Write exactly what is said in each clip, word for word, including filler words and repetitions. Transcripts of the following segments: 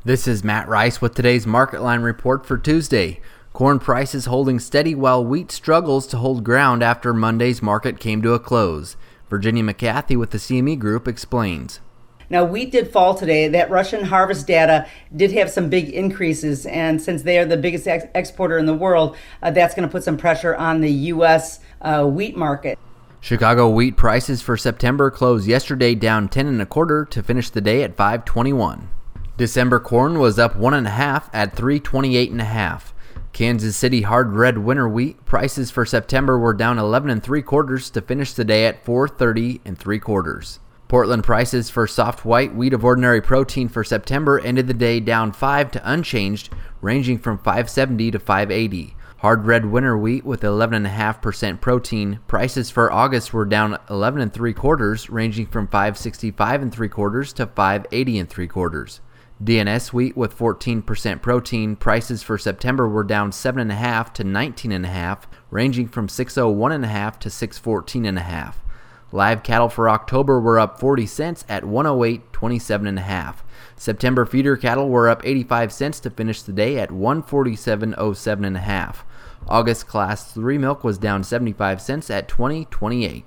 This is Matt Rice with today's Market Line report for Tuesday. Corn prices holding steady while wheat struggles to hold ground after Monday's market came to a close. Virginia McCarthy with the C M E Group explains. Now, wheat did fall today. That Russian harvest data did have some big increases, and since they are the biggest ex- exporter in the world, uh, that's going to put some pressure on the U S uh, wheat market. Chicago wheat prices for September closed yesterday down ten and a quarter to finish the day at five twenty-one. December corn was up one and a half at three twenty-eight and a half. Kansas City hard red winter wheat prices for September were down eleven and three quarters to finish the day at four thirty and three quarters. Portland prices for soft white wheat of ordinary protein for September ended the day down five to unchanged, ranging from five seventy to five eighty. Hard red winter wheat with eleven point five percent protein prices for August were down eleven and three quarters, ranging from five sixty-five and three quarters to five eighty and three quarters. D N S wheat with fourteen percent protein prices for September were down seven point five to nineteen point five, ranging from six oh one point five to six fourteen point five. Live cattle for October were up forty cents at one oh eight twenty-seven point five. September feeder cattle were up eighty-five cents to finish the day at one forty-seven oh seven point five. August class three milk was down seventy-five cents at twenty twenty-eight.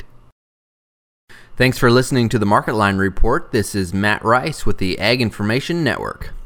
Thanks for listening to the Market Line Report. This is Matt Rice with the Ag Information Network.